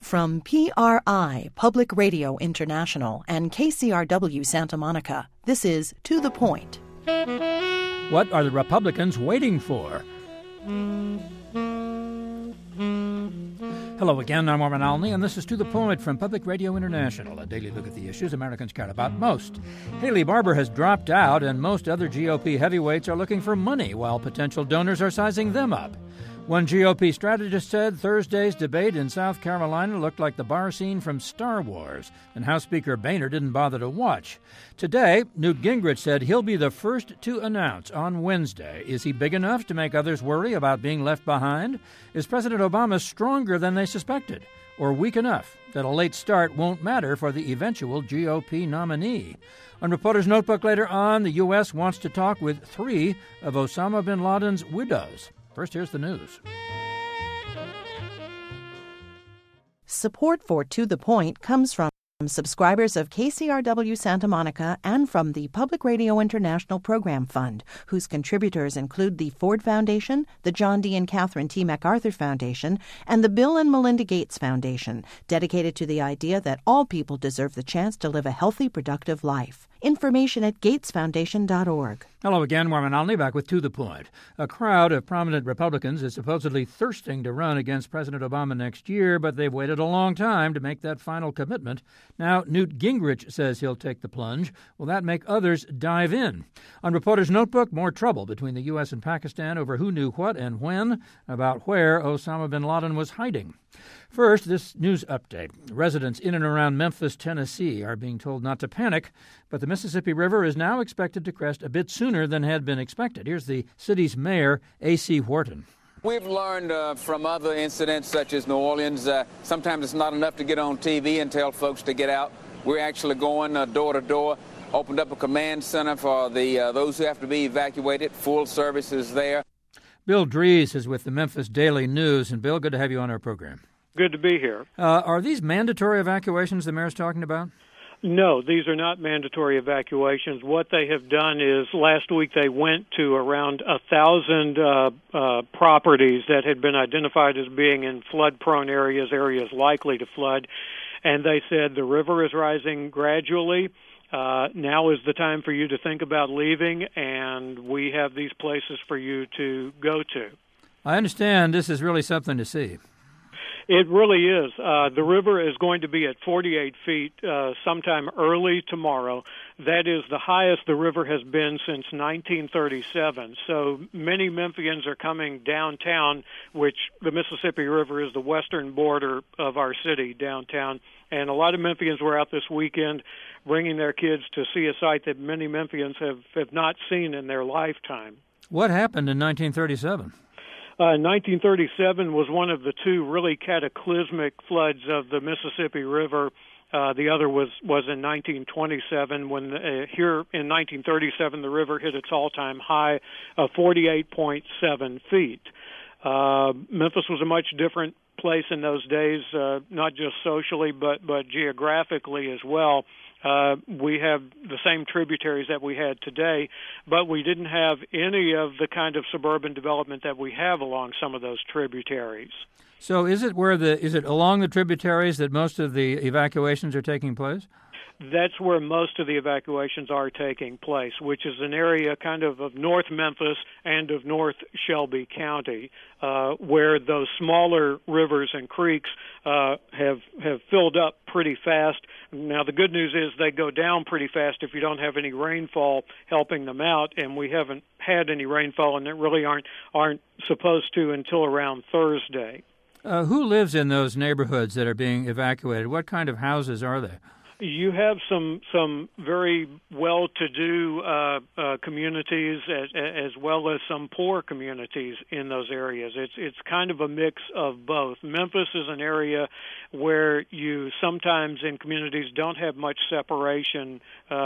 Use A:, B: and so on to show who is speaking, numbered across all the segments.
A: From PRI, Public Radio International, and KCRW Santa Monica, this is To the Point.
B: What are the Republicans waiting for? Hello again, I'm Norman Alney, and this is To the Point from Public Radio International, a daily look at the issues Americans care about most. Haley Barbour has dropped out, and most other GOP heavyweights are looking for money, while potential donors are sizing them up. One GOP strategist said Thursday's debate in South Carolina looked like the bar scene from Star Wars, and House Speaker Boehner didn't bother to watch. Today, Newt Gingrich said he'll be the first to announce on Wednesday. Is he big enough to make others worry about being left behind? Is President Obama stronger than they suspected? Or weak enough that a late start won't matter for the eventual GOP nominee? On Reporter's Notebook later on, the U.S. wants to talk with 3 of Osama bin Laden's widows. First, here's the news.
A: Support for To the Point comes from subscribers of KCRW Santa Monica and from the Public Radio International Program Fund, whose contributors include the Ford Foundation, the John D. and Catherine T. MacArthur Foundation, and the Bill and Melinda Gates Foundation, dedicated to the idea that all people deserve the chance to live a healthy, productive life. Information at gatesfoundation.org.
B: Hello again, Norman Alney, back with To the Point. A crowd of prominent Republicans is supposedly thirsting to run against President Obama next year, but they've waited a long time to make that final commitment. Now, Newt Gingrich says he'll take the plunge. Will that make others dive in? On Reporter's Notebook, more trouble between the U.S. and Pakistan over who knew what and when about where Osama bin Laden was hiding. First, this news update. Residents in and around Memphis, Tennessee are being told not to panic, but the Mississippi River is now expected to crest a bit sooner than had been expected. Here's the city's mayor, A.C. Wharton.
C: We've learned from other incidents such as New Orleans, sometimes it's not enough to get on TV and tell folks to get out. We're actually going door to door, opened up a command center for those who have to be evacuated. Full service is there.
B: Bill Dries is with the Memphis Daily News. And Bill, good to have you on our program.
D: Good to be here.
B: Are these mandatory evacuations the mayor's talking about?
D: No, these are not mandatory evacuations. What they have done is last week they went to around 1,000 properties that had been identified as being in flood-prone areas likely to flood, and they said the river is rising gradually. Now is the time for you to think about leaving, and we have these places for you to go to.
B: I understand this is really something to see.
D: It really is. The river is going to be at 48 feet sometime early tomorrow. That is the highest the river has been since 1937. So many Memphians are coming downtown, which the Mississippi River is the western border of our city downtown. And a lot of Memphians were out this weekend bringing their kids to see a site that many Memphians have not seen in their lifetime.
B: What happened in 1937?
D: 1937 was one of the 2 really cataclysmic floods of the Mississippi River. The other was in 1927 when here in 1937 the river hit its all-time high of 48.7 feet. Memphis was a much different place in those days, not just socially but geographically as well. We have the same tributaries that we had today, but we didn't have any of the kind of suburban development that we have along some of those tributaries.
B: So is it along the tributaries that most of the evacuations are taking place?
D: That's where most of the evacuations are taking place, which is an area kind of North Memphis and of North Shelby County, where those smaller rivers and creeks have filled up pretty fast. Now, the good news is they go down pretty fast if you don't have any rainfall helping them out, and we haven't had any rainfall, and it really aren't supposed to until around Thursday.
B: Who lives in those neighborhoods that are being evacuated? What kind of houses are they?
D: You have some very well-to-do communities as well as some poor communities in those areas. It's kind of a mix of both. Memphis is an area where you sometimes in communities don't have much separation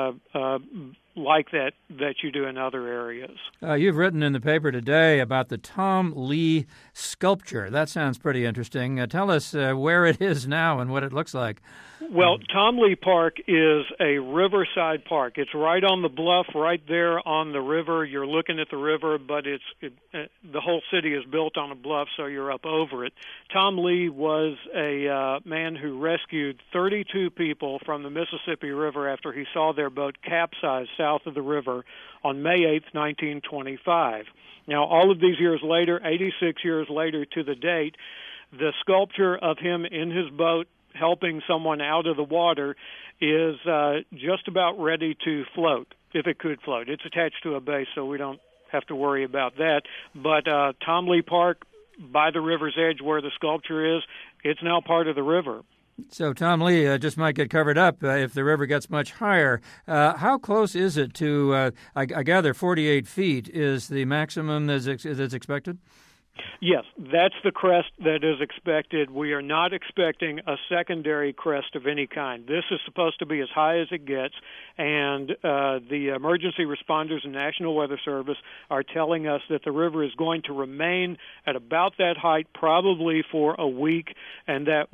D: like that you do in other areas.
B: You've written in the paper today about the Tom Lee sculpture. That sounds pretty interesting. Tell us where it is now and what it looks like.
D: Well, Tom Lee Park is a riverside park. It's right on the bluff, right there on the river. You're looking at the river, but the whole city is built on a bluff, so you're up over it. Tom Lee was a man who rescued 32 people from the Mississippi River after he saw their boat capsize south of the river on May 8th, 1925. Now, all of these years later, 86 years later to the date, the sculpture of him in his boat helping someone out of the water is just about ready to float, if it could float. It's attached to a base, so we don't have to worry about that. But Tom Lee Park, by the river's edge where the sculpture is, it's now part of the river.
B: So Tom Lee just might get covered up if the river gets much higher. How close is it to, I gather 48 feet is the maximum that's expected?
D: Yes, that's the crest that is expected. We are not expecting a secondary crest of any kind. This is supposed to be as high as it gets, and the emergency responders and National Weather Service are telling us that the river is going to remain at about that height probably for a week, and that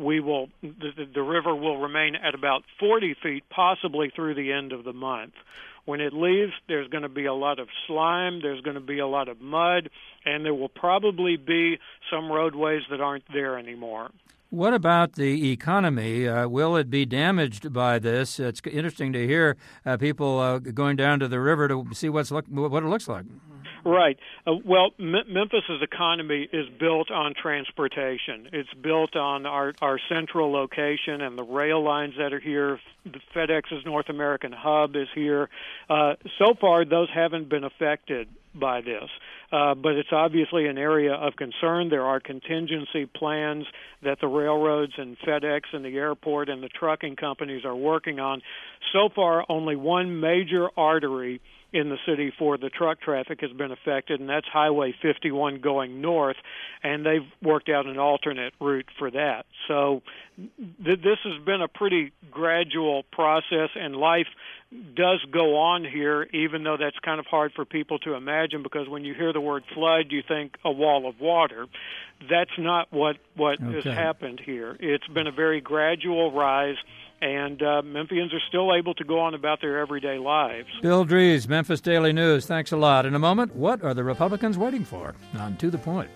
D: the river will remain at about 40 feet possibly through the end of the month. When it leaves, there's going to be a lot of slime, there's going to be a lot of mud, and there will probably be some roadways that aren't there anymore.
B: What about the economy? Will it be damaged by this? It's interesting to hear people going down to the river to see what it looks like.
D: Right. Well, Memphis's economy is built on transportation. It's built on our central location and the rail lines that are here. The FedEx's North American hub is here. So far, those haven't been affected by this, but it's obviously an area of concern. There are contingency plans that the railroads and FedEx and the airport and the trucking companies are working on. So far, only one major artery in the city for the truck traffic has been affected, and that's Highway 51 going north, and they've worked out an alternate route for that. So this has been a pretty gradual process, and life does go on here, even though that's kind of hard for people to imagine, because when you hear the word flood, you think a wall of water. That's not what has happened here. It's been a very gradual rise, and Memphians are still able to go on about their everyday lives.
B: Bill Dries, Memphis Daily News, thanks a lot. In a moment, what are the Republicans waiting for? On To the Point.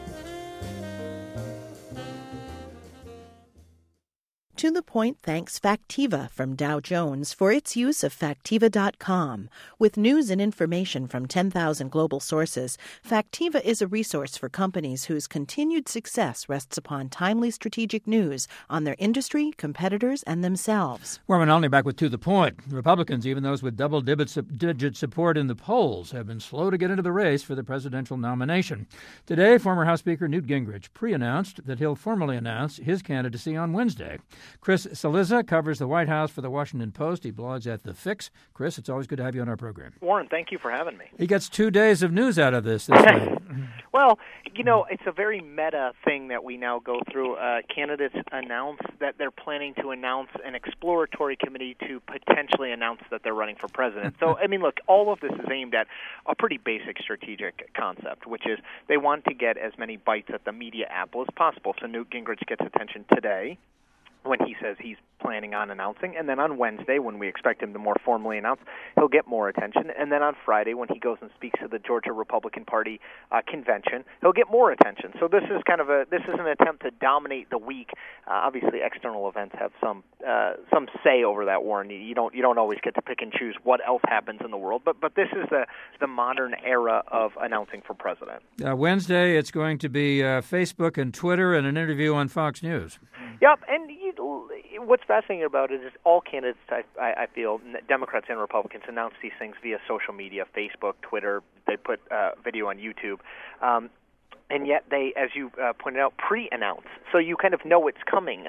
A: To the Point thanks Factiva from Dow Jones for its use of Factiva.com. With news and information from 10,000 global sources, Factiva is a resource for companies whose continued success rests upon timely strategic news on their industry, competitors, and themselves.
B: Warren Olney back with To the Point. Republicans, even those with double-digit support in the polls, have been slow to get into the race for the presidential nomination. Today, former House Speaker Newt Gingrich pre-announced that he'll formally announce his candidacy on Wednesday. Chris Cillizza covers the White House for the Washington Post. He blogs at The Fix. Chris, it's always good to have you on our program.
E: Warren, thank you for having me.
B: He gets 2 days of news out of this way.
E: Well, it's a very meta thing that we now go through. Candidates announce that they're planning to announce an exploratory committee to potentially announce that they're running for president. So, look, all of this is aimed at a pretty basic strategic concept, which is they want to get as many bites at the media apple as possible. So Newt Gingrich gets attention today when he says he's planning on announcing, and then on Wednesday, when we expect him to more formally announce, he'll get more attention, and then on Friday, when he goes and speaks to the Georgia Republican Party convention, he'll get more attention. So this is an attempt to dominate the week. Obviously, external events have some say over that, Warren. You don't always get to pick and choose what else happens in the world, but this is the modern era of announcing for president.
B: Wednesday, it's going to be Facebook and Twitter and an interview on Fox News.
E: Yep, and what's fascinating about it is all candidates, I feel, Democrats and Republicans, announce these things via social media, Facebook, Twitter. They put video on YouTube. And yet they, as you pointed out, pre-announce. So you kind of know it's coming.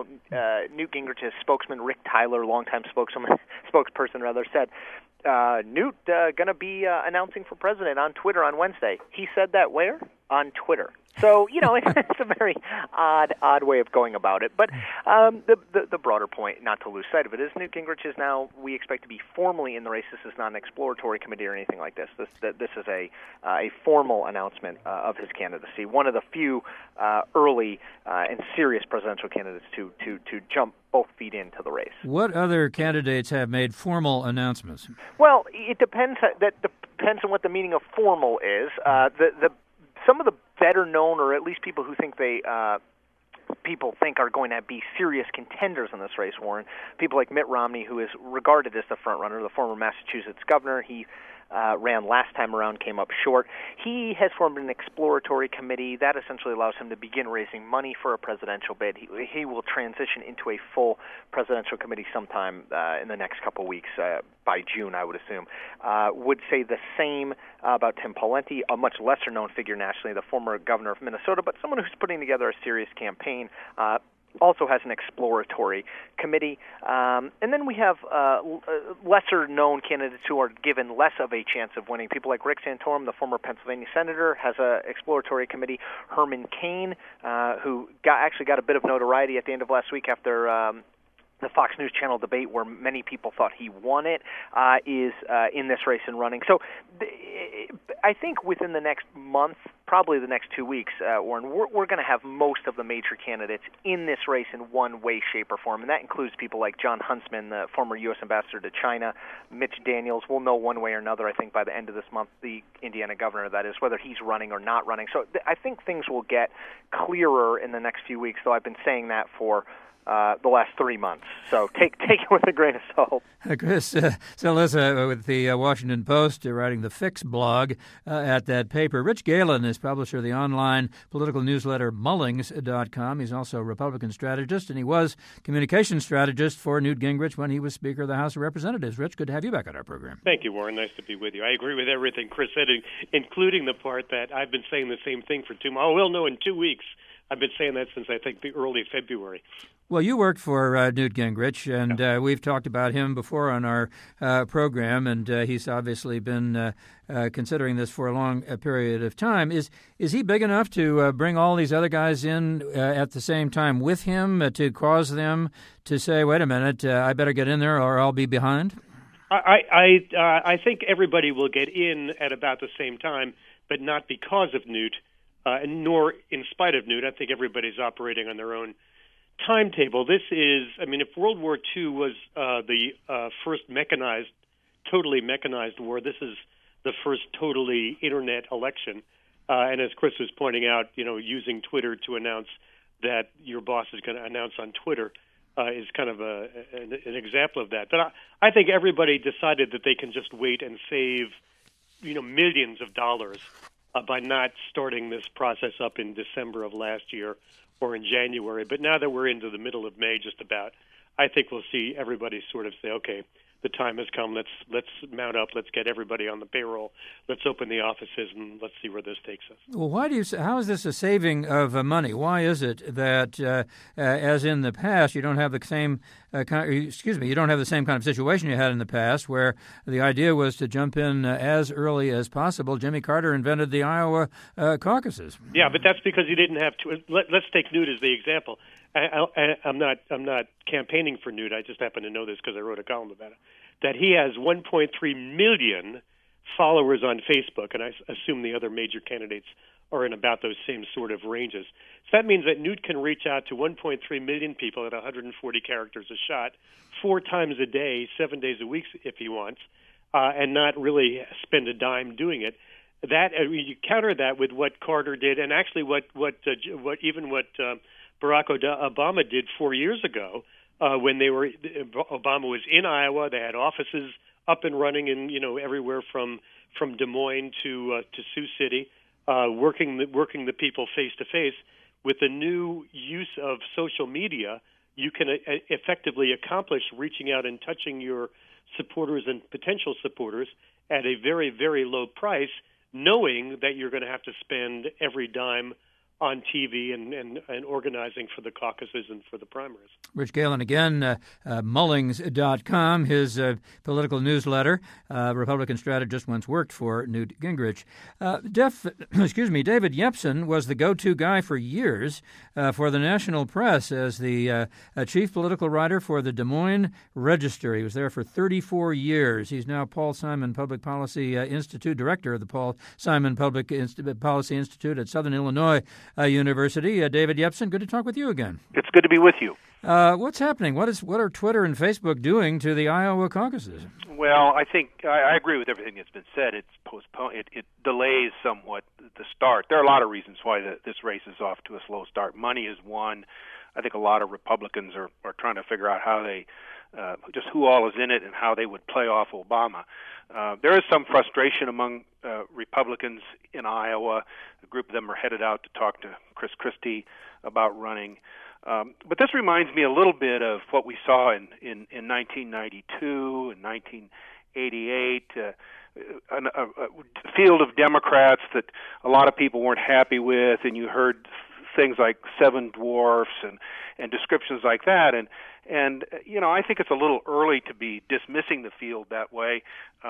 E: Newt Gingrich's spokesman, Rick Tyler, longtime spokesperson, said, Newt going to be announcing for president on Twitter on Wednesday. He said that where? On Twitter. So, it's a very odd way of going about it. But the broader point, not to lose sight of it, is Newt Gingrich is now, we expect to be formally in the race. This is not an exploratory committee or anything like this. This is a formal announcement of his candidacy. One of the few early and serious presidential candidates to jump both feet into the race.
B: What other candidates have made formal announcements?
E: Well, it depends. That depends on what the meaning of formal is. Some of the better known, or at least people who think people think are going to be serious contenders in this race, Warren. People like Mitt Romney, who is regarded as the front runner, the former Massachusetts governor. He ran last time around, came up short. He has formed an exploratory committee that essentially allows him to begin raising money for a presidential bid. He will transition into a full presidential committee sometime in the next couple weeks, by June, I would assume. Would say the same about Tim Pawlenty, a much lesser-known figure nationally, the former governor of Minnesota, but someone who's putting together a serious campaign. Also has an exploratory committee. And then we have lesser-known candidates who are given less of a chance of winning. People like Rick Santorum, the former Pennsylvania senator, has an exploratory committee. Herman Cain, who actually got a bit of notoriety at the end of last week after the Fox News Channel debate where many people thought he won it, is in this race and running. So I think within the next month, probably the next 2 weeks, Warren, we're going to have most of the major candidates in this race in one way, shape, or form, and that includes people like John Huntsman, the former U.S. ambassador to China, Mitch Daniels. We'll know one way or another, I think, by the end of this month, the Indiana governor, that is, whether he's running or not running. So I think things will get clearer in the next few weeks, though I've been saying that for the last 3 months. So take it with a grain of salt.
B: Chris Cillizza with the Washington Post, writing the Fix blog at that paper. Rich Galen is publisher of the online political newsletter Mullings.com. He's also a Republican strategist, and he was communications strategist for Newt Gingrich when he was Speaker of the House of Representatives. Rich, good to have you back on our program.
F: Thank you, Warren. Nice to be with you. I agree with everything Chris said, including the part that I've been saying the same thing for 2 months. Oh, we'll know in 2 weeks. I've been saying that since, I think, the early February.
B: Well, you worked for Newt Gingrich, and we've talked about him before on our program, and he's obviously been considering this for a long period of time. Is he big enough to bring all these other guys in at the same time with him to cause them to say, wait a minute, I better get in there or I'll be behind?
F: I think everybody will get in at about the same time, but not because of Newt. Nor in spite of Newt. I think everybody's operating on their own timetable. This is, if World War II was the first totally mechanized war, this is the first totally Internet election. And as Chris was pointing out, using Twitter to announce that your boss is going to announce on Twitter is kind of an example of that. But I think everybody decided that they can just wait and save, millions of dollars by not starting this process up in December of last year or in January. But now that we're into the middle of May just about, I think we'll see everybody sort of say, okay, the time has come. Let's mount up. Let's get everybody on the payroll. Let's open the offices and let's see where this takes us.
B: Well, how is this a saving of money? Why is it that, as in the past, you don't have the same you don't have the same kind of situation you had in the past, where the idea was to jump in as early as possible? Jimmy Carter invented the Iowa caucuses.
F: Yeah, but that's because he didn't have to. Let's take Newt as the example. I'm not campaigning for Newt. I just happen to know this because I wrote a column about it. That he has 1.3 million followers on Facebook, and I assume the other major candidates are in about those same sort of ranges. So that means that Newt can reach out to 1.3 million people at 140 characters a shot, 4 times a day, 7 days a week if he wants, and not really spend a dime doing it. That you counter that with what Carter did, and actually what Barack Obama did 4 years ago when Obama was in Iowa. They had offices up and running in everywhere from Des Moines to Sioux City, working the people face to face. With the new use of social media, you can effectively accomplish reaching out and touching your supporters and potential supporters at a very, very low price, knowing that you're going to have to spend every dime on TV and organizing for the caucuses and for the primaries.
B: Rich Galen again, Mullings.com, his political newsletter. Republican strategist once worked for Newt Gingrich. David Yepsen was the go-to guy for years for the national press as the chief political writer for the Des Moines Register. He was there for 34 years. He's now Paul Simon Public Policy Institute, director of the Paul Simon Public Policy Institute at Southern Illinois University. David Yepsen, good to talk with you again.
G: It's good to be with you.
B: What's happening? What are Twitter and Facebook doing to the Iowa caucuses?
G: Well, I think I agree with everything that's been said. It's postponed. It delays somewhat the start. There are a lot of reasons why this race is off to a slow start. Money is one. I think a lot of Republicans are trying to figure out how they just who all is in it and how they would play off Obama. There is some frustration among Republicans in Iowa. A group of them are headed out to talk to Chris Christie about running. But this reminds me a little bit of what we saw in 1992 and 1988, a field of Democrats that a lot of people weren't happy with, and you heard things like seven dwarfs and descriptions like that. And I think it's a little early to be dismissing the field that way.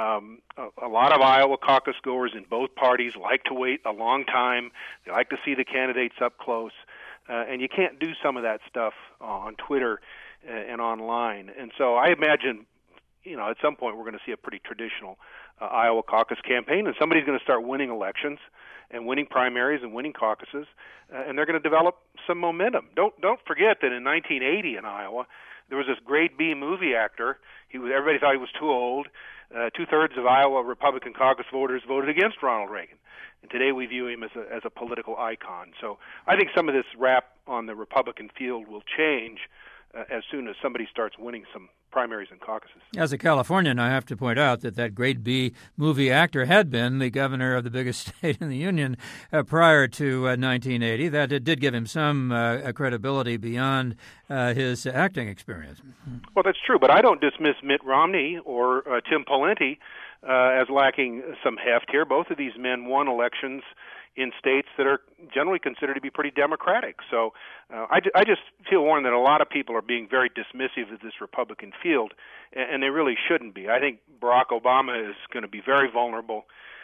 G: A lot of Iowa caucus goers in both parties like to wait a long time. They like to see the candidates up close. And you can't do some of that stuff on Twitter and online. And so I imagine, at some point we're going to see a pretty traditional Iowa caucus campaign, and somebody's going to start winning elections and winning primaries and winning caucuses, and they're going to develop some momentum. Don't forget that in 1980 in Iowa, there was this grade B movie actor. Everybody thought he was too old. 2/3 of Iowa Republican caucus voters voted against Ronald Reagan. And today we view him as a political icon. So I think some of this rap on the Republican field will change as soon as somebody starts winning some primaries and caucuses.
B: As a Californian, I have to point out that grade B movie actor had been the governor of the biggest state in the union prior to 1980. That it did give him some credibility beyond his acting experience.
G: Well, that's true, but I don't dismiss Mitt Romney or Tim Pawlenty as lacking some heft here. Both of these men won elections in states that are generally considered to be pretty democratic. So I just feel, Warren, that a lot of people are being very dismissive of this Republican field, and they really shouldn't be. I think Barack Obama is going to be very vulnerable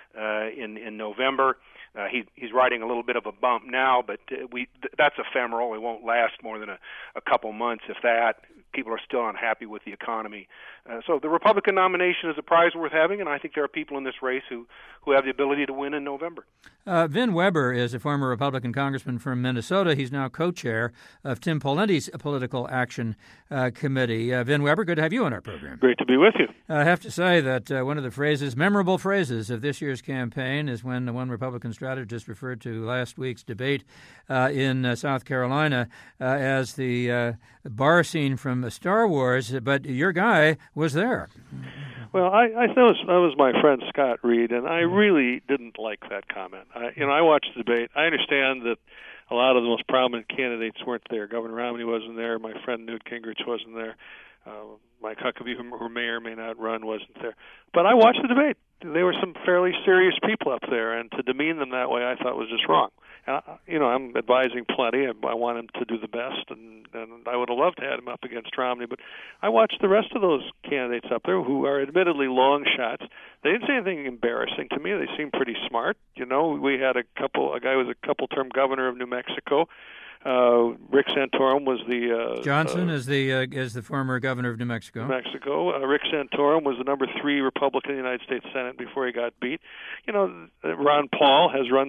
G: in November. He's riding a little bit of a bump now, but that's ephemeral. It won't last more than a couple months, if that. People are still unhappy with the economy. So the Republican nomination is a prize worth having, and I think there are people in this race who have the ability to win in November.
B: Vin Weber is a former Republican congressman from Minnesota. He's now co-chair of Tim Pawlenty's Political Action Committee. Vin Weber, good to have you on our program.
H: Great to be with you.
B: I have to say that one of the memorable phrases of this year's campaign is when one Republican strategist referred to last week's debate in South Carolina as the bar scene from Star Wars, but your guy was there.
H: Well, I that was my friend Scott Reed, and I really didn't like that comment. I watched the debate. I understand that a lot of the most prominent candidates weren't there. Governor Romney wasn't there. My friend Newt Gingrich wasn't there. Mike Huckabee, who may or may not run, wasn't there. But I watched the debate. There were some fairly serious people up there, and to demean them that way I thought was just wrong. I'm advising plenty. I want him to do the best, and I would have loved to have him up against Romney. But I watched the rest of those candidates up there who are admittedly long shots. They didn't say anything embarrassing to me. They seemed pretty smart. We had a guy who was a couple-term governor of New Mexico. Rick Santorum was the
B: Johnson is the former governor of New Mexico.
H: Rick Santorum was the number 3 Republican in the United States Senate before he got beat. Ron Paul has run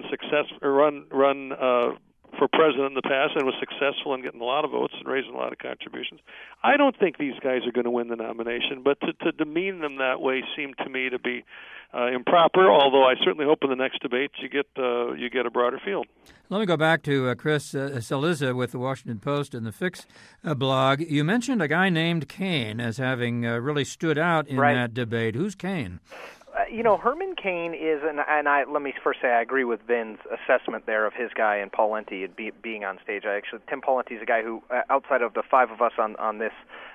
H: for president in the past and was successful in getting a lot of votes and raising a lot of contributions. I don't think these guys are going to win the nomination, but to demean them that way seemed to me to be improper, although I certainly hope in the next debate you get a broader field.
B: Let me go back to Chris Cillizza with the Washington Post and the Fix blog. You mentioned a guy named Cain as having really stood out in that debate. Who's Cain?
E: Herman Cain is, let me first say I agree with Vin's assessment there of his guy and Pawlenty being on stage. Tim Pawlenty is a guy who, outside of the 5 of us on this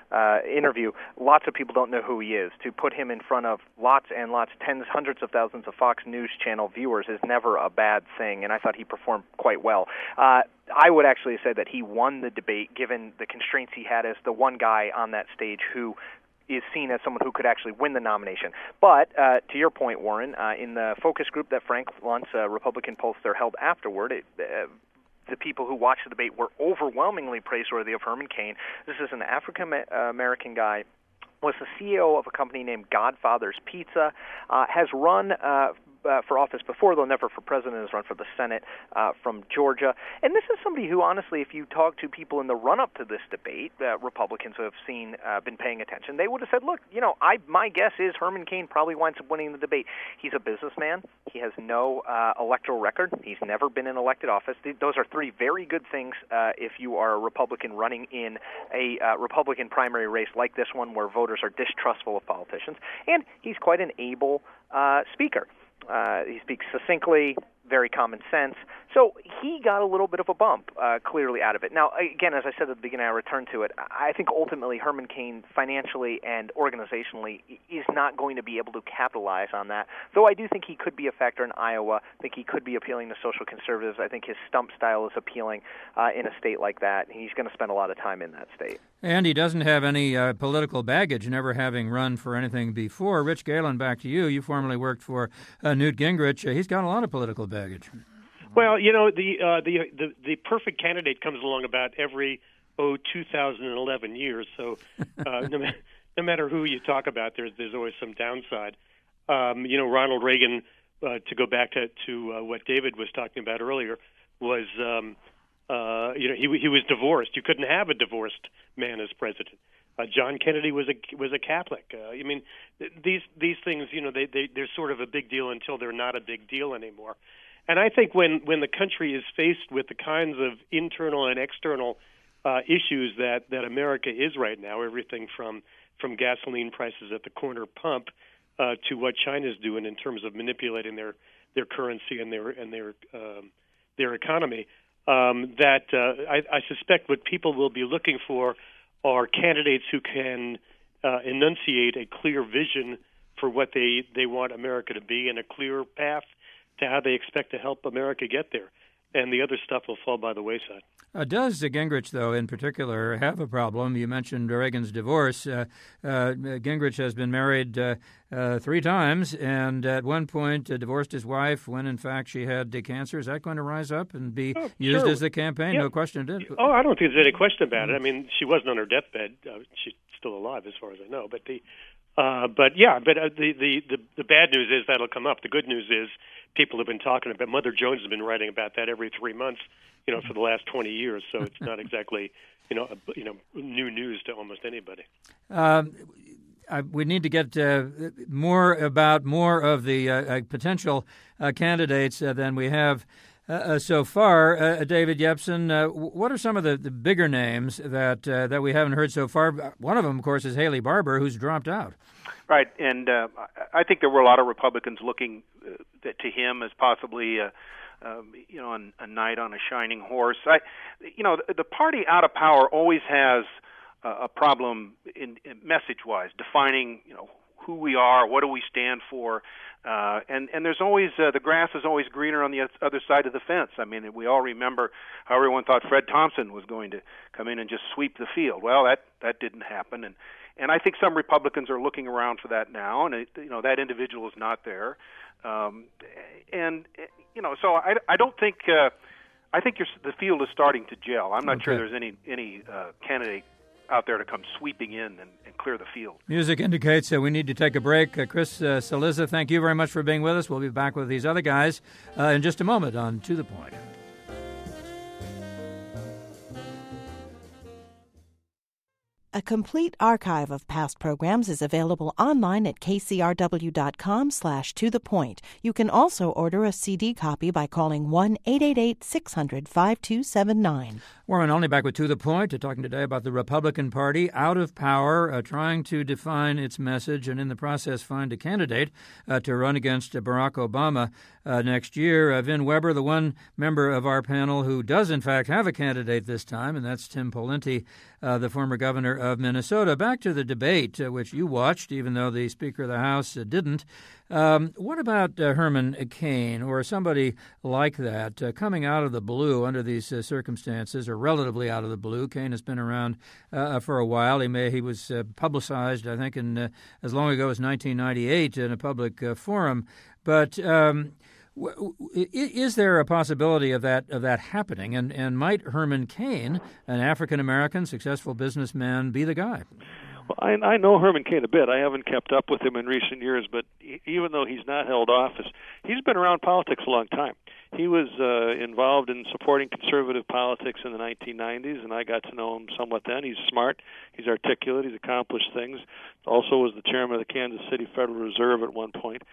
E: interview, lots of people don't know who he is. To put him in front of lots and lots, tens, hundreds of thousands of Fox News Channel viewers is never a bad thing, and I thought he performed quite well. I would actually say that he won the debate, given the constraints he had as the one guy on that stage who is seen as someone who could actually win the nomination. But to your point, Warren, in the focus group that Frank Luntz, Republican pollster, held afterward, the people who watched the debate were overwhelmingly praiseworthy of Herman Cain. This is an African-American guy, was the CEO of a company named Godfather's Pizza, has run for office before, though never for president, has run for the Senate from Georgia. And this is somebody who, honestly, if you talk to people in the run-up to this debate, Republicans who have been paying attention, they would have said, look, my guess is Herman Cain probably winds up winning the debate. He's a businessman. He has no electoral record. He's never been in elected office. Those are three very good things if you are a Republican running in a Republican primary race like this one where voters are distrustful of politicians. And he's quite an able speaker. He speaks succinctly, very common sense. So he got a little bit of a bump, clearly, out of it. Now, again, as I said at the beginning, I return to it. I think ultimately Herman Cain, financially and organizationally, is not going to be able to capitalize on that. Though I do think he could be a factor in Iowa. I think he could be appealing to social conservatives. I think his stump style is appealing in a state like that. He's going to spend a lot of time in that state.
B: And he doesn't have any political baggage, never having run for anything before. Rich Galen, back to you. You formerly worked for Newt Gingrich. He's got a lot of political baggage.
F: Well, the perfect candidate comes along about every 2011 years. So no matter who you talk about, there's always some downside. Ronald Reagan, to go back to what David was talking about earlier, was he was divorced. You couldn't have a divorced man as president. John Kennedy was a Catholic. These things, they're sort of a big deal until they're not a big deal anymore. And I think when the country is faced with the kinds of internal and external issues that America is right now, everything from gasoline prices at the corner pump to what China's doing in terms of manipulating their currency and their economy, I suspect what people will be looking for are candidates who can enunciate a clear vision for what they want America to be and a clear path to how they expect to help America get there. And the other stuff will fall by the wayside.
B: Does Gingrich, though, in particular, have a problem? You mentioned Reagan's divorce. Gingrich has been married 3 times, and at one point divorced his wife when, in fact, she had cancer. Is that going to rise up and be used as the campaign? Yeah. No question.
F: I don't think there's any question about it. I mean, she wasn't on her deathbed. She's still alive, as far as I know. But the bad news is that'll come up. The good news is people have been talking about. Mother Jones has been writing about that every 3 months, for the last 20 years. So it's not exactly, new news to almost anybody.
B: We need to get more of the potential candidates than we have so far. David Yepsen, what are some of the bigger names that we haven't heard so far? One of them, of course, is Haley Barbour, who's dropped out.
G: Right, and I think there were a lot of Republicans looking to him as possibly a knight on a shining horse. The party out of power always has a problem in message-wise, defining, who we are, what do we stand for, and there's always the grass is always greener on the other side of the fence. I mean, we all remember how everyone thought Fred Thompson was going to come in and just sweep the field. Well, that didn't happen, and I think some Republicans are looking around for that now, and that individual is not there, so I don't think I think the field is starting to gel. I'm not sure there's any candidate out there to come sweeping in and clear the field.
B: Music indicates that we need to take a break. Chris Cillizza, thank you very much for being with us. We'll be back with these other guys in just a moment on To the Point.
A: A complete archive of past programs is available online at kcrw.com/tothepoint. You can also order a CD copy by calling 1-888-600-5279.
B: Warren Olney back with To the Point, talking today about the Republican Party out of power, trying to define its message and in the process find a candidate to run against Barack Obama next year. Vin Weber, the one member of our panel who does in fact have a candidate this time, and that's Tim Pawlenty, the former governor of Minnesota. Back to the debate, which you watched, even though the Speaker of the House didn't. What about Herman Cain or somebody like that coming out of the blue under these circumstances, or relatively out of the blue? Cain has been around for a while. He was publicized, I think, in as long ago as 1998 in a public forum. But is there a possibility of that happening? And might Herman Cain, an African-American successful businessman, be the guy?
H: Well, I know Herman Cain a bit. I haven't kept up with him in recent years, but even though he's not held office, he's been around politics a long time. He was involved in supporting conservative politics in the 1990s, and I got to know him somewhat then. He's smart, he's articulate, he's accomplished things. Also was the chairman of the Kansas City Federal Reserve at one point.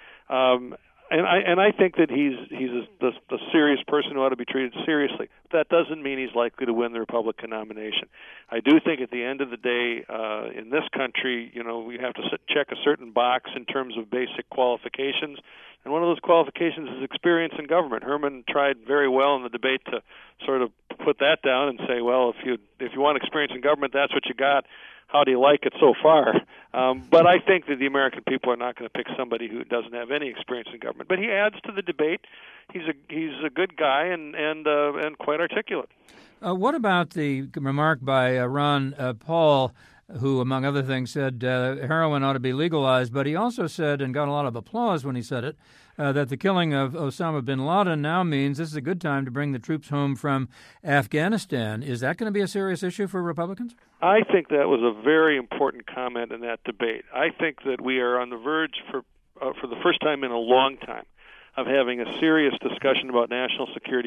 H: And I think that he's a serious person who ought to be treated seriously. That doesn't mean he's likely to win the Republican nomination. I do think at the end of the day, in this country, we have to check a certain box in terms of basic qualifications, and one of those qualifications is experience in government. Herman tried very well in the debate to sort of put that down and say, well, if you want experience in government, that's what you got. How do you like it so far? But I think that the American people are not going to pick somebody who doesn't have any experience in government. But he adds to the debate. He's a good guy and quite articulate.
B: What about the remark by Ron Paul, who, among other things, said heroin ought to be legalized, but he also said, and got a lot of applause when he said it, that the killing of Osama bin Laden now means this is a good time to bring the troops home from Afghanistan. Is that going to be a serious issue for Republicans?
H: I think that was a very important comment in that debate. I think that we are on the verge for the first time in a long time of having a serious discussion about national security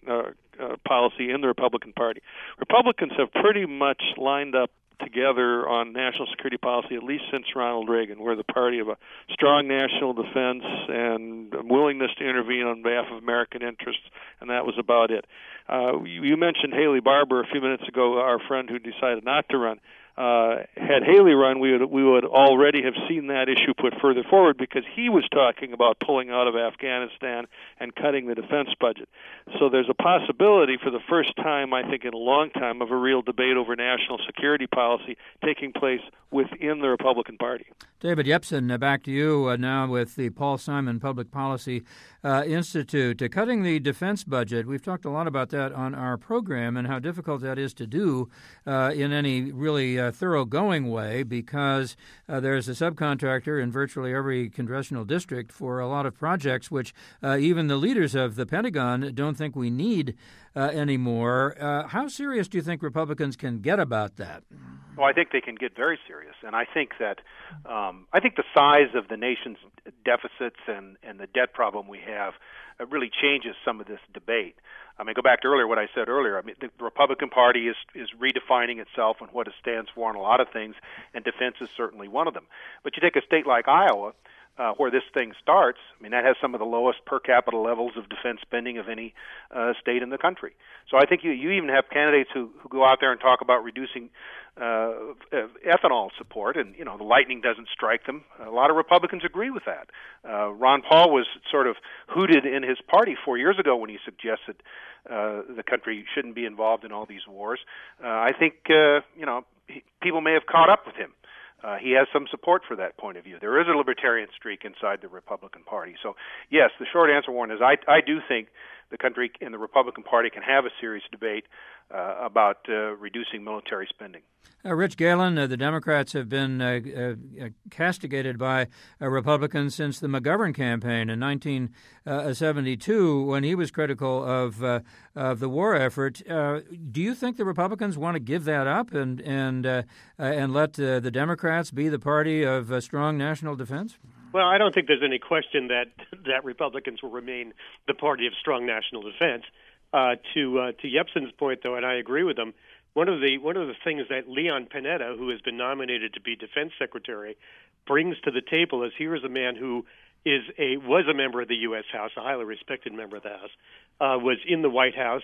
H: policy in the Republican Party. Republicans have pretty much lined up together on national security policy at least since Ronald Reagan. We're the party of a strong national defense and a willingness to intervene on behalf of American interests, and that was about it. You mentioned Haley Barbour a few minutes ago, our friend who decided not to run. Had Haley run, we would already have seen that issue put further forward because he was talking about pulling out of Afghanistan and cutting the defense budget. So there's a possibility for the first time, I think, in a long time, of a real debate over national security policy taking place within the Republican Party.
B: David Yepsen, back to you now with the Paul Simon Public Policy Institute. Cutting the defense budget, we've talked a lot about that on our program and how difficult that is to do in any really thoroughgoing way because there's a subcontractor in virtually every congressional district for a lot of projects which even the leaders of the Pentagon don't think we need anymore. How serious do you think Republicans can get about that?
G: Well, I think they can get very serious, and I think that the size of the nation's deficits and the debt problem we have really changes some of this debate. I mean, go back to what I said earlier. I mean, the Republican Party is redefining itself and what it stands for on a lot of things, and defense is certainly one of them. But you take a state like Iowa, where this thing starts, I mean, that has some of the lowest per capita levels of defense spending of any state in the country. So I think you even have candidates who go out there and talk about reducing ethanol support, and, the lightning doesn't strike them. A lot of Republicans agree with that. Ron Paul was sort of hooted in his party 4 years ago when he suggested the country shouldn't be involved in all these wars. I think, people may have caught up with him. He has some support for that point of view. There is a libertarian streak inside the Republican Party. So, yes, the short answer, Warren, is I do think the country and the Republican Party can have a serious debate about reducing military spending.
B: Rich Galen, the Democrats have been castigated by Republicans since the McGovern campaign in 1972 when he was critical of the war effort. Do you think the Republicans want to give that up and let the Democrats be the party of strong national defense?
F: Well, I don't think there's any question that Republicans will remain the party of strong national defense. To Yepsen's point, though, and I agree with him, one of the things that Leon Panetta, who has been nominated to be defense secretary, brings to the table is here is a man who was a member of the U.S. House, a highly respected member of the House, was in the White House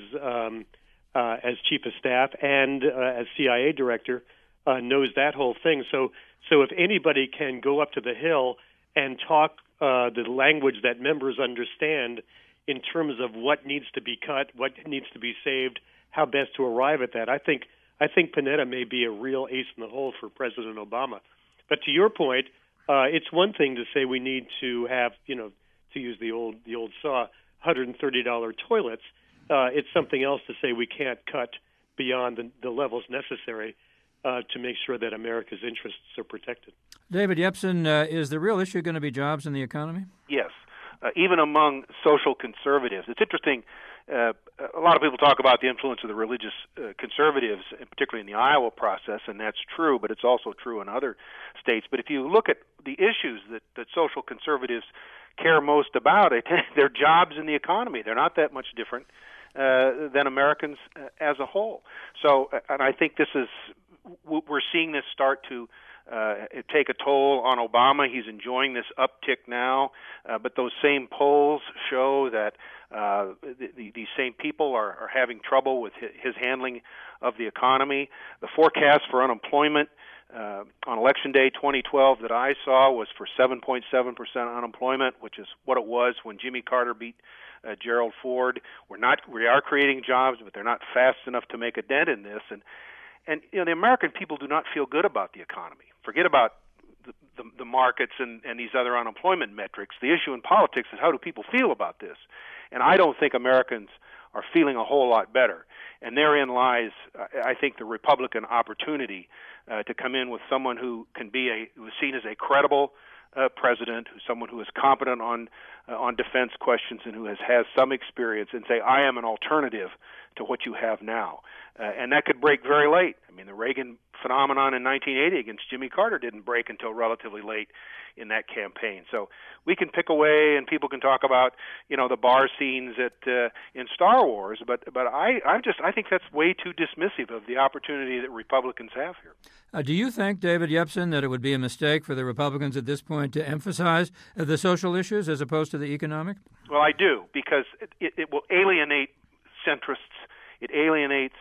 F: as chief of staff and as CIA director, knows that whole thing. So if anybody can go up to the Hill and talk the language that members understand in terms of what needs to be cut, what needs to be saved, how best to arrive at that, I think I think Panetta may be a real ace in the hole for President Obama. But to your point, it's one thing to say we need to have, to use the old saw, $130 toilets. It's something else to say we can't cut beyond the levels necessary to make sure that America's interests are protected.
B: David Yepsen, is the real issue going to be jobs in the economy?
G: Yes, even among social conservatives. It's interesting. A lot of people talk about the influence of the religious conservatives, and particularly in the Iowa process, and that's true, but it's also true in other states. But if you look at the issues that social conservatives care most about, they're jobs in the economy. They're not that much different than Americans as a whole. So, and I think we're seeing this start to take a toll on Obama. He's enjoying this uptick now, but those same polls show that these same people are having trouble with his handling of the economy. The forecast for unemployment on Election Day 2012 that I saw was for 7.7% unemployment, which is what it was when Jimmy Carter beat Gerald Ford. We are creating jobs, but they're not fast enough to make a dent in this. And the American people do not feel good about the economy. Forget about the markets and these other unemployment metrics. The issue in politics is how do people feel about this? And I don't think Americans are feeling a whole lot better. And therein lies, I think, the Republican opportunity to come in with someone who is seen as a credible president, someone who is competent on defense questions and who has some experience, and say, I am an alternative to what you have now. And that could break very late. I mean, the Reagan phenomenon in 1980 against Jimmy Carter didn't break until relatively late in that campaign. So we can pick away, and people can talk about, the bar scenes in Star Wars, but I think that's way too dismissive of the opportunity that Republicans have here.
B: Do you think, David Yepsen, that it would be a mistake for the Republicans at this point to emphasize the social issues as opposed to the economic?
G: Well, I do, because it will alienate centrists. It alienates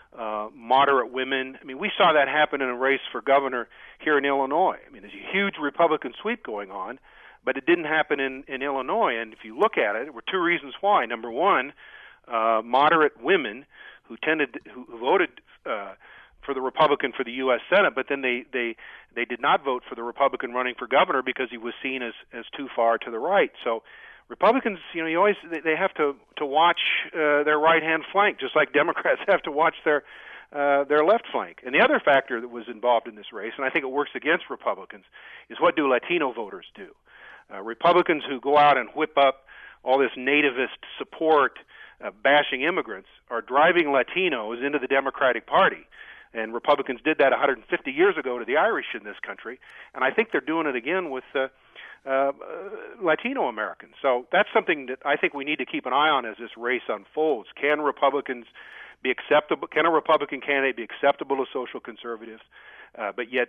G: moderate women. I mean, we saw that happen in a race for governor here in Illinois. I mean, there's a huge Republican sweep going on, but it didn't happen in Illinois. And if you look at it, there were two reasons why. Number one, moderate women who voted for the Republican for the U.S. Senate, but then they did not vote for the Republican running for governor because he was seen as too far to the right. So Republicans, they have to watch their right-hand flank, just like Democrats have to watch their left flank. And the other factor that was involved in this race, and I think it works against Republicans, is what do Latino voters do? Republicans who go out and whip up all this nativist support, bashing immigrants, are driving Latinos into the Democratic Party. And Republicans did that 150 years ago to the Irish in this country, and I think they're doing it again with Latino Americans. So that's something that I think we need to keep an eye on as this race unfolds. Can Republicans be acceptable? Can a Republican candidate be acceptable to social conservatives, but yet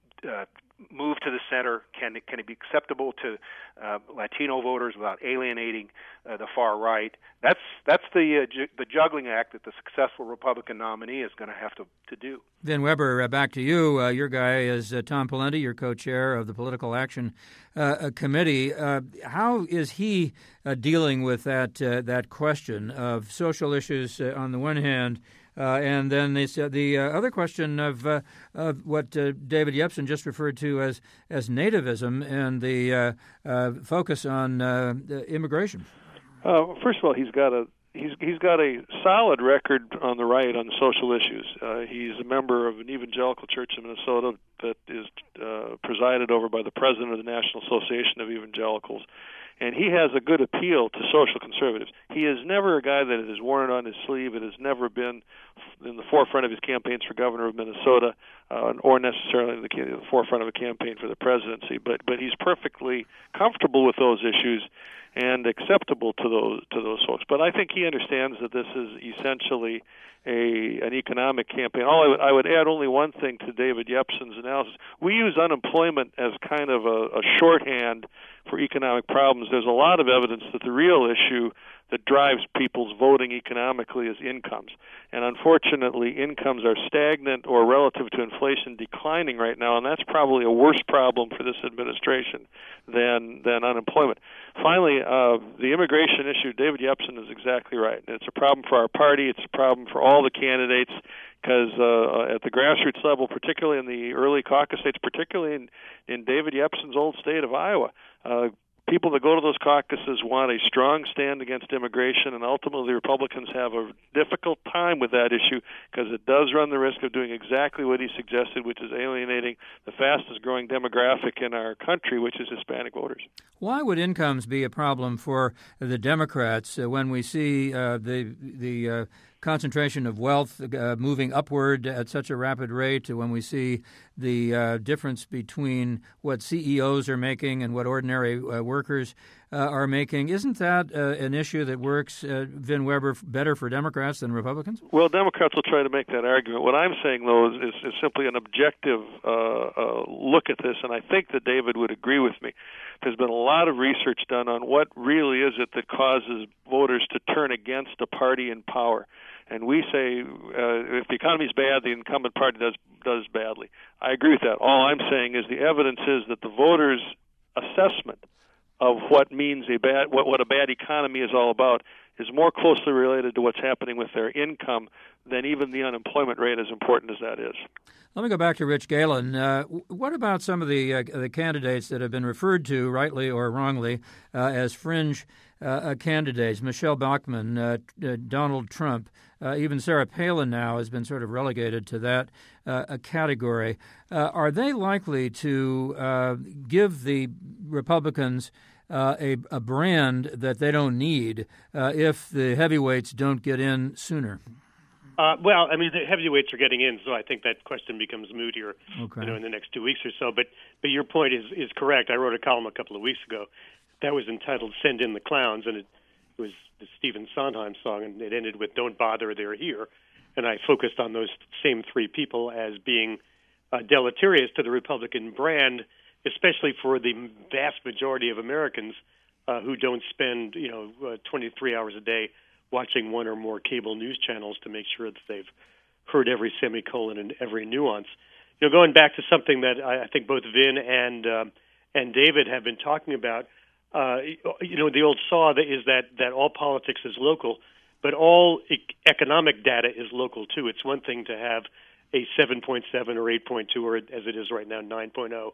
G: move to the center? Can it be acceptable to Latino voters without alienating the far right? That's the juggling act that the successful Republican nominee is going to have to do.
B: Then Weber, back to you. Your guy is Tom Pawlenty, your co-chair of the Political Action Committee. How is he dealing with that question of social issues on the one hand, and then the other question of what David Yepsen just referred to as nativism and the focus on immigration?
H: First of all, he's got a solid record on the right on social issues. He's a member of an evangelical church in Minnesota that is presided over by the president of the National Association of Evangelicals. And he has a good appeal to social conservatives. He is never a guy that has worn it on his sleeve. It has never been in the forefront of his campaigns for governor of Minnesota, or necessarily in the forefront of a campaign for the presidency. But he's perfectly comfortable with those issues and acceptable to those folks. But I think he understands that this is essentially an economic campaign. I would add only one thing to David Yepsen's analysis. We use unemployment as kind of a shorthand for economic problems. There's a lot of evidence that the real issue that drives people's voting economically is incomes. And unfortunately, incomes are stagnant or relative to inflation declining right now, and that's probably a worse problem for this administration than unemployment. Finally, the immigration issue, David Yepsen is exactly right. It's a problem for our party. It's a problem for all the candidates because at the grassroots level, particularly in the early caucus states, particularly in David Yepsen's old state of Iowa, people that go to those caucuses want a strong stand against immigration, and ultimately the Republicans have a difficult time with that issue because it does run the risk of doing exactly what he suggested, which is alienating the fastest-growing demographic in our country, which is Hispanic voters.
B: Why would incomes be a problem for the Democrats when we see the concentration of wealth moving upward at such a rapid rate, when we see the difference between what CEOs are making and what ordinary workers are making? Isn't that an issue that works, Vin Weber, better for Democrats than Republicans?
H: Well, Democrats will try to make that argument. What I'm saying, though, is simply an objective look at this, and I think that David would agree with me. There's been a lot of research done on what really is it that causes voters to turn against a party in power. And we say if the economy is bad, the incumbent party does badly. I agree with that. All I'm saying is the evidence is that the voters' assessment of what means what a bad economy is all about is more closely related to what's happening with their income than even the unemployment rate, as important as that is.
B: Let me go back to Rich Galen. What about some of the candidates that have been referred to, rightly or wrongly, as fringe candidates? Michelle Bachmann, Donald Trump, even Sarah Palin now has been sort of relegated to that category. Are they likely to give the Republicans a brand that they don't need if the heavyweights don't get in sooner?
F: Well, I mean, the heavyweights are getting in, so I think that question becomes moot here, in the next 2 weeks or so. But your point is correct. I wrote a column a couple of weeks ago that was entitled "Send in the Clowns," and it was the Stephen Sondheim song, and it ended with "Don't bother, they're here." And I focused on those same three people as being deleterious to the Republican brand, especially for the vast majority of Americans who don't spend 23 hours a day watching one or more cable news channels to make sure that they've heard every semicolon and every nuance. Going back to something that I think both Vin and David have been talking about, the old saw is that all politics is local, but all economic data is local too. It's one thing to have a 7.7 or 8.2, or as it is right now, 9.0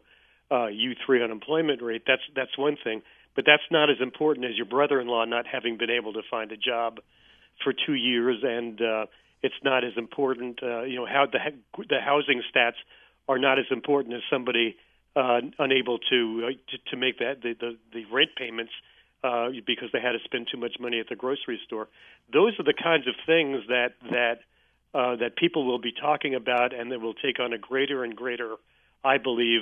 F: U3 unemployment rate. That's one thing. But that's not as important as your brother-in-law not having been able to find a job for 2 years, and it's not as important. How the housing stats are not as important as somebody unable to make the rent payments because they had to spend too much money at the grocery store. Those are the kinds of things that people will be talking about, and that will take on a greater and greater, I believe,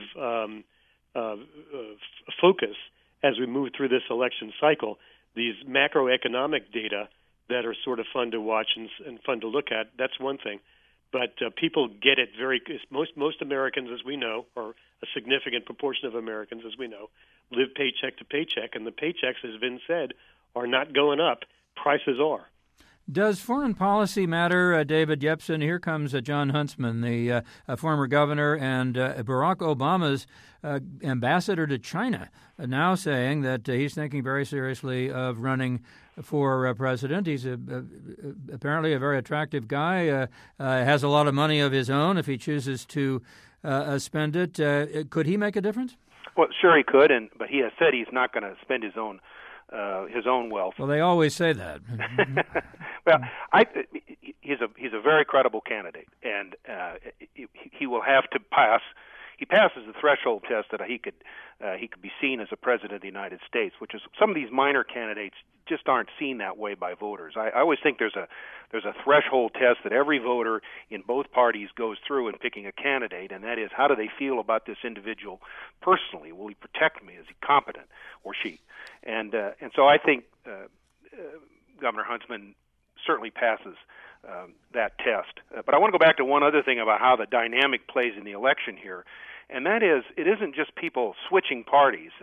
F: focus as we move through this election cycle. These macroeconomic data that are sort of fun to watch and fun to look at, that's one thing. But people get it most Americans, as we know, or a significant proportion of Americans, as we know, live paycheck to paycheck, and the paychecks, as Vin said, are not going up. Prices are.
B: Does foreign policy matter, David Yepsen? Here comes John Huntsman, the former governor and Barack Obama's ambassador to China, now saying that he's thinking very seriously of running for president. He's apparently a very attractive guy, has a lot of money of his own if he chooses to spend it. Could he make a difference?
G: Well, sure he could, but he has said he's not going to spend his own wealth.
B: Well, they always say that.
G: Well, he's a very credible candidate, and he will have to pass. He passes the threshold test that he could be seen as a president of the United States, which is some of these minor candidates just aren't seen that way by voters. I always think there's a threshold test that every voter in both parties goes through in picking a candidate, and that is, how do they feel about this individual personally? Will he protect me? Is he competent, or she? And so I think Governor Huntsman certainly passes that test. But I want to go back to one other thing about how the dynamic plays in the election here, and that is, it isn't just people switching parties.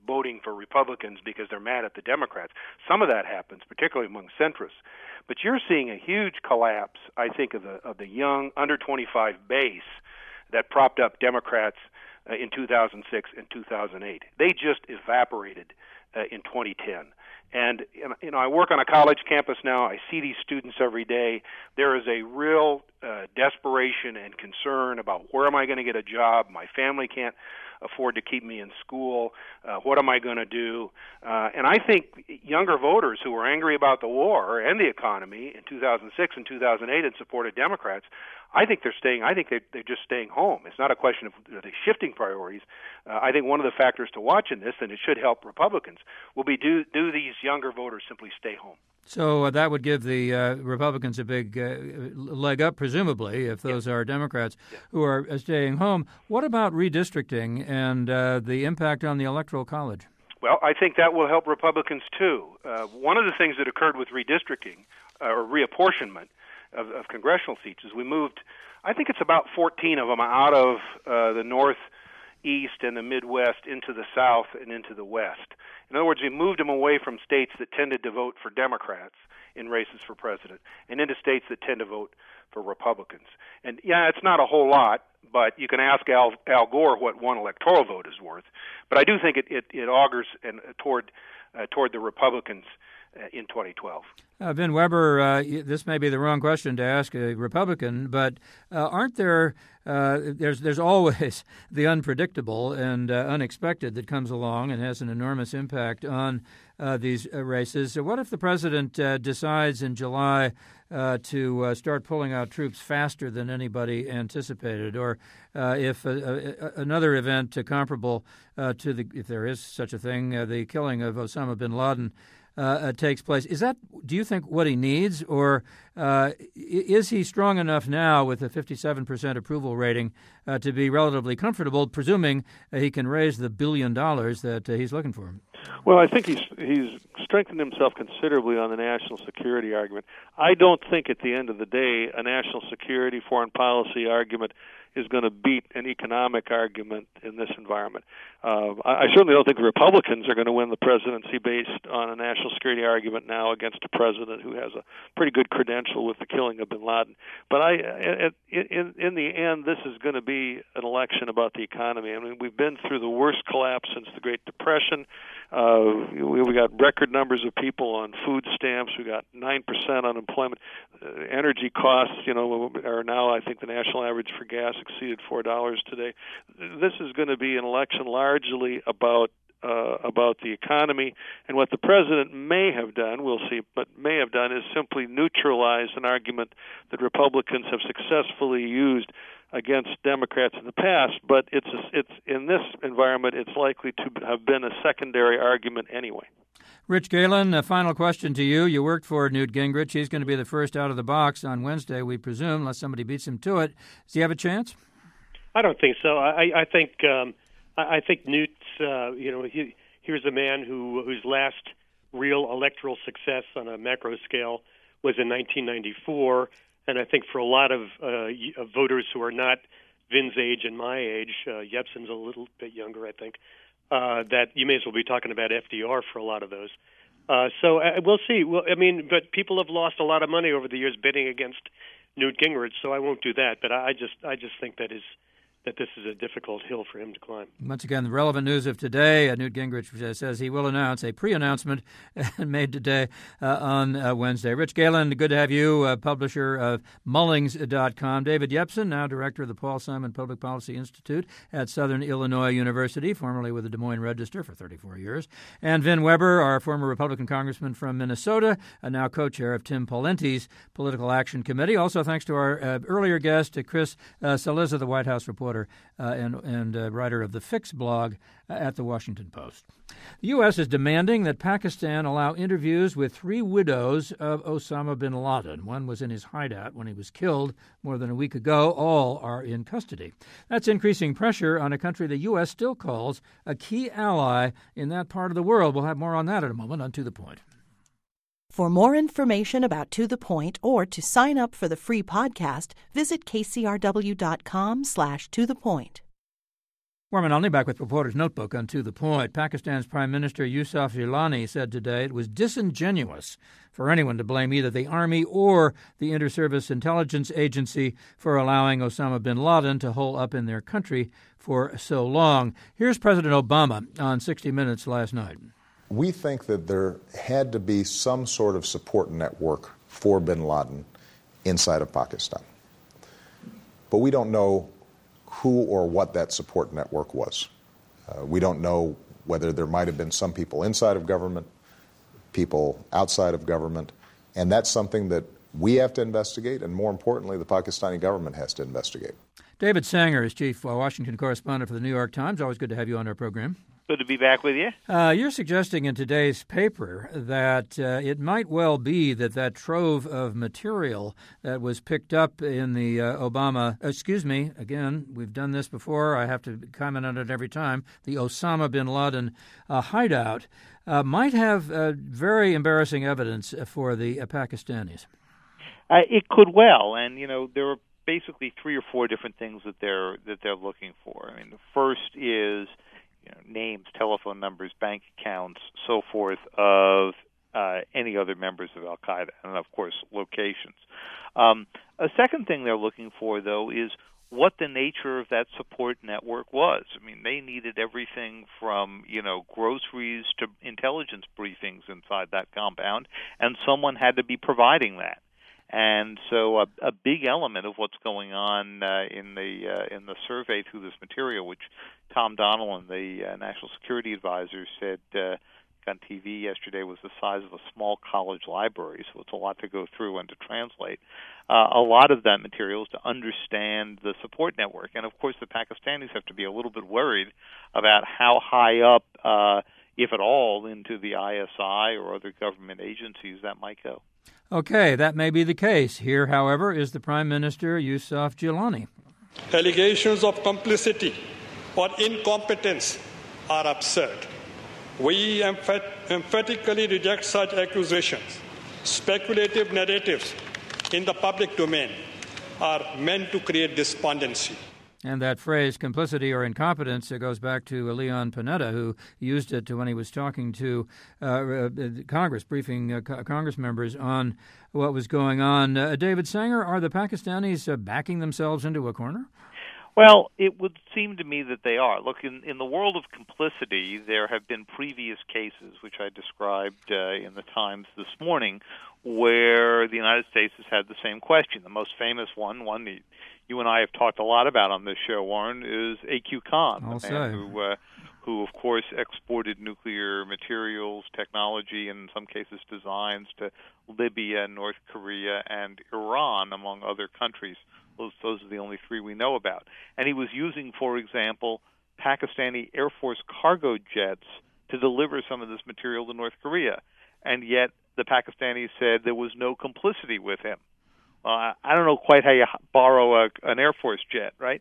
G: voting for Republicans because they're mad at the Democrats. Some of that happens, particularly among centrists. But you're seeing a huge collapse, I think, of the young, under 25 base that propped up Democrats in 2006 and 2008. They just evaporated in 2010. And I work on a college campus now. I see these students every day. There is a real desperation and concern about where am I going to get a job? My family can't afford to keep me in school. What am I going to do? And I think younger voters who were angry about the war and the economy in 2006 and 2008 and supported Democrats, I think they're staying. I think they're just staying home. It's not a question of they shifting priorities. I think one of the factors to watch in this, and it should help Republicans, will be do these younger voters simply stay home?
B: So that would give the Republicans a big leg up, presumably, if those are Democrats who are staying home. What about redistricting and the impact on the Electoral College?
G: Well, I think that will help Republicans, too. One of the things that occurred with redistricting or reapportionment of congressional seats is we moved, I think it's about 14 of them out of the Northeast and the Midwest into the South and into the West. In other words, we moved them away from states that tended to vote for Democrats in races for president and into states that tend to vote for Republicans. And, yeah, it's not a whole lot, but you can ask Al Gore what one electoral vote is worth. But I do think it augurs toward the Republicans in 2012.
B: Vin Weber, this may be the wrong question to ask a Republican, but aren't there there's always the unpredictable and unexpected that comes along and has an enormous impact on these races. So what if the president decides in July to start pulling out troops faster than anybody anticipated, or if another event comparable to if there is such a thing, the killing of Osama bin Laden takes place? Is that, do you think, what he needs, or is he strong enough now with a 57% approval rating to be relatively comfortable, presuming he can raise the $1 billion that he's looking for?
H: Well, I think he's strengthened himself considerably on the national security argument. I don't think at the end of the day a national security, foreign policy argument is going to beat an economic argument in this environment. I certainly don't think the Republicans are going to win the presidency based on a national security argument now against a president who has a pretty good credential with the killing of bin Laden. But in the end, this is going to be an election about the economy. I mean, we've been through the worst collapse since the Great Depression. We got record numbers of people on food stamps. We got 9% unemployment. Energy costs, are now, I think, the national average for gas exceeded $4 today. This is going to be an election largely about the economy, and what the president may have done, we'll see, but may have done is simply neutralize an argument that Republicans have successfully used against Democrats in the past, but it's in this environment it's likely to have been a secondary argument anyway.
B: Rich Galen, a final question to you. You worked for Newt Gingrich. He's going to be the first out of the box on Wednesday, we presume, unless somebody beats him to it. Does he have a chance?
F: I don't think so. I think Newt's here's a man whose last real electoral success on a macro scale was in 1994, and I think for a lot of voters who are not Vin's age and my age, Yepsen's a little bit younger, I think, that you may as well be talking about FDR for a lot of those. So we'll see. Well, I mean, but people have lost a lot of money over the years bidding against Newt Gingrich, so I won't do that. But I just think that this is a difficult hill for him to climb.
B: Once again, the relevant news of today, Newt Gingrich says he will announce a pre-announcement made today on Wednesday. Rich Galen, good to have you, publisher of Mullings.com. David Yepsen, now director of the Paul Simon Public Policy Institute at Southern Illinois University, formerly with the Des Moines Register for 34 years. And Vin Weber, our former Republican congressman from Minnesota, now co-chair of Tim Pawlenty's Political Action Committee. Also thanks to our earlier guest, Chris Cillizza, the White House reporter and writer of the Fix blog at the Washington Post. The U.S. is demanding that Pakistan allow interviews with 3 widows of Osama bin Laden. One was in his hideout when he was killed more than a week ago. All are in custody. That's increasing pressure on a country the U.S. still calls a key ally in that part of the world. We'll have more on that in a moment on To The Point.
A: For more information about To The Point or to sign up for the free podcast, visit kcrw.com/tothepoint.
B: Warman Olney back with Reporter's Notebook on To The Point. Pakistan's Prime Minister Yusuf Gilani said today it was disingenuous for anyone to blame either the Army or the Inter-Service Intelligence Agency for allowing Osama bin Laden to hole up in their country for so long. Here's President Obama on 60 Minutes last night.
I: We think that there had to be some sort of support network for bin Laden inside of Pakistan. But we don't know who or what that support network was. We don't know whether there might have been some people inside of government, people outside of government, and that's something that we have to investigate, and more importantly, the Pakistani government has to investigate.
B: David Sanger is Chief Washington Correspondent for the New York Times. Always good to have you on our program.
J: Good to be back with you.
B: You're suggesting in today's paper that it might well be that trove of material that was picked up in the again, we've done this before, I have to comment on it every time, the Osama bin Laden hideout might have very embarrassing evidence for the Pakistanis.
J: It could well, and there are basically 3 or 4 different things that they're looking for. I mean, the first is names, telephone numbers, bank accounts, so forth of any other members of al-Qaeda, and of course locations. A second thing they're looking for, though, is what the nature of that support network was. I mean, they needed everything from groceries to intelligence briefings inside that compound, and someone had to be providing that. And so a big element of what's going on in the survey through this material, which Tom Donilon, the National Security Advisor, said on TV yesterday was the size of a small college library, so it's a lot to go through and to translate. A lot of that material is to understand the support network. And, of course, the Pakistanis have to be a little bit worried about how high up, if at all, into the ISI or other government agencies that might go.
B: Okay, that may be the case. Here, however, is the Prime Minister, Yusuf Gilani.
K: Allegations of complicity or incompetence are absurd. We emphatically reject such accusations. Speculative narratives in the public domain are meant to create despondency.
B: And that phrase, complicity or incompetence, it goes back to Leon Panetta, who used it when he was talking to Congress, briefing Congress members on what was going on. David Sanger, are the Pakistanis backing themselves into a corner?
J: Well, it would seem to me that they are. Look, in the world of complicity, there have been previous cases, which I described in the Times this morning, where the United States has had the same question. The most famous one that you and I have talked a lot about on this show, Warren, is A.Q. Khan, the man who, of course, exported nuclear materials, technology, and in some cases designs to Libya, North Korea, and Iran, among other countries. Those are the only 3 we know about. And he was using, for example, Pakistani Air Force cargo jets to deliver some of this material to North Korea. And yet the Pakistanis said there was no complicity with him. I don't know quite how you borrow an Air Force jet, right?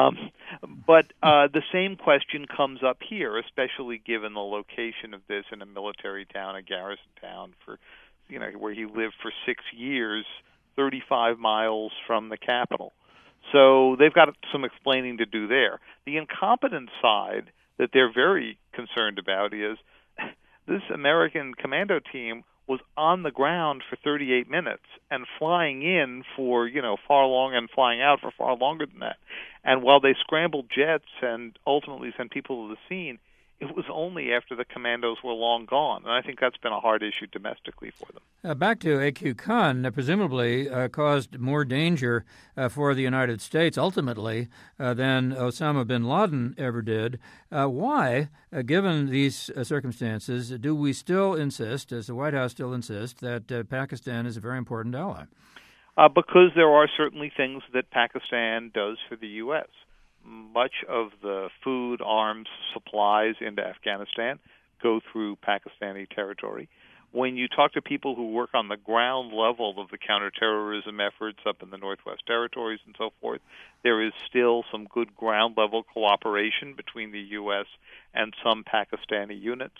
J: But the same question comes up here, especially given the location of this in a military town, a garrison town, where he lived for 6 years, 35 miles from the capital. So they've got some explaining to do there. The incompetent side that they're very concerned about is this American commando team was on the ground for 38 minutes and flying in for, far long and flying out for far longer than that. And while they scrambled jets and ultimately sent people to the scene, it was only after the commandos were long gone. And I think that's been a hard issue domestically for them.
B: Back to A.Q. Khan, presumably caused more danger for the United States ultimately than Osama bin Laden ever did. Why, given these circumstances, do we still insist, does the White House still insist, that Pakistan is a very important ally?
J: Because there are certainly things that Pakistan does for the U.S. Much of the food, arms, supplies into Afghanistan go through Pakistani territory. When you talk to people who work on the ground level of the counterterrorism efforts up in the Northwest Territories and so forth, there is still some good ground-level cooperation between the U.S. and some Pakistani units.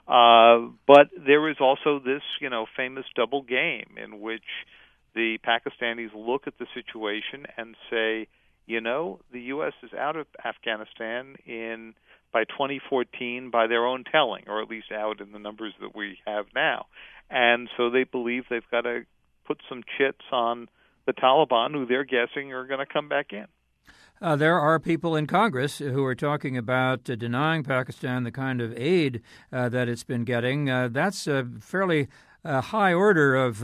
J: But there is also this, famous double game in which the Pakistanis look at the situation and say, the U.S. is out of Afghanistan by 2014 by their own telling, or at least out in the numbers that we have now. And so they believe they've got to put some chits on the Taliban, who they're guessing are going to come back in.
B: There are people in Congress who are talking about denying Pakistan the kind of aid that it's been getting. That's a fairly high order of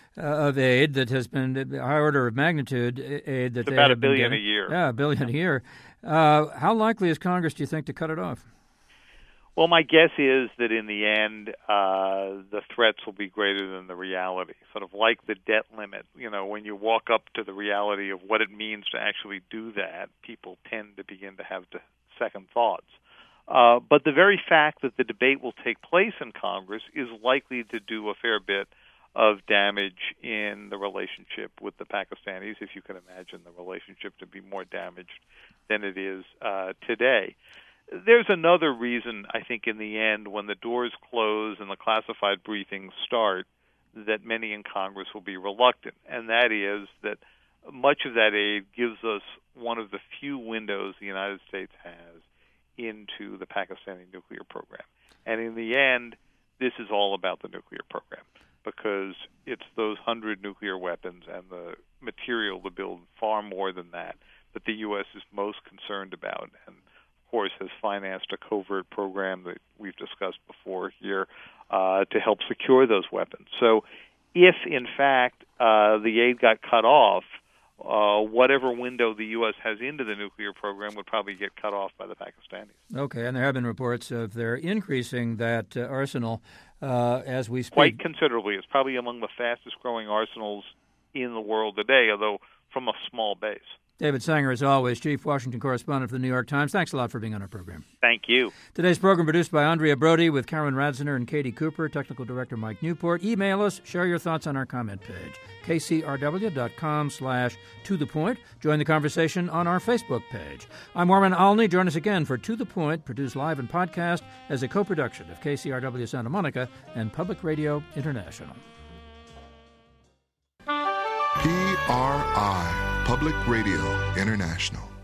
B: aid that has been high order of magnitude aid that
J: it's
B: they
J: about
B: have
J: $1 billion
B: been
J: a year.
B: Yeah, $1 billion a year. How likely is Congress, do you think, to cut it off?
J: Well, my guess is that in the end, the threats will be greater than the reality. Sort of like the debt limit. When you walk up to the reality of what it means to actually do that, people tend to begin to have second thoughts. But the very fact that the debate will take place in Congress is likely to do a fair bit of damage in the relationship with the Pakistanis, if you can imagine the relationship to be more damaged than it is today. There's another reason, I think, in the end, when the doors close and the classified briefings start, that many in Congress will be reluctant, and that is that much of that aid gives us one of the few windows the United States has into the Pakistani nuclear program. And in the end, this is all about the nuclear program, because it's those 100 nuclear weapons and the material to build far more than that the U.S. is most concerned about, and of course has financed a covert program that we've discussed before here to help secure those weapons. So if, in fact, the aid got cut off, whatever window the U.S. has into the nuclear program would probably get cut off by the Pakistanis.
B: Okay, and there have been reports of their increasing that arsenal as we speak.
J: Quite considerably. It's probably among the fastest-growing arsenals in the world today, although from a small base.
B: David Sanger, as always, Chief Washington Correspondent for the New York Times. Thanks a lot for being on our program.
J: Thank you.
B: Today's program produced by Andrea Brody with Karen Radziner and Katie Cooper, Technical Director Mike Newport. Email us, share your thoughts on our comment page, kcrw.com/tothepoint. Join the conversation on our Facebook page. I'm Warren Alney. Join us again for To The Point, produced live and podcast as a co-production of KCRW Santa Monica and Public Radio International.
L: PRI, Public Radio International.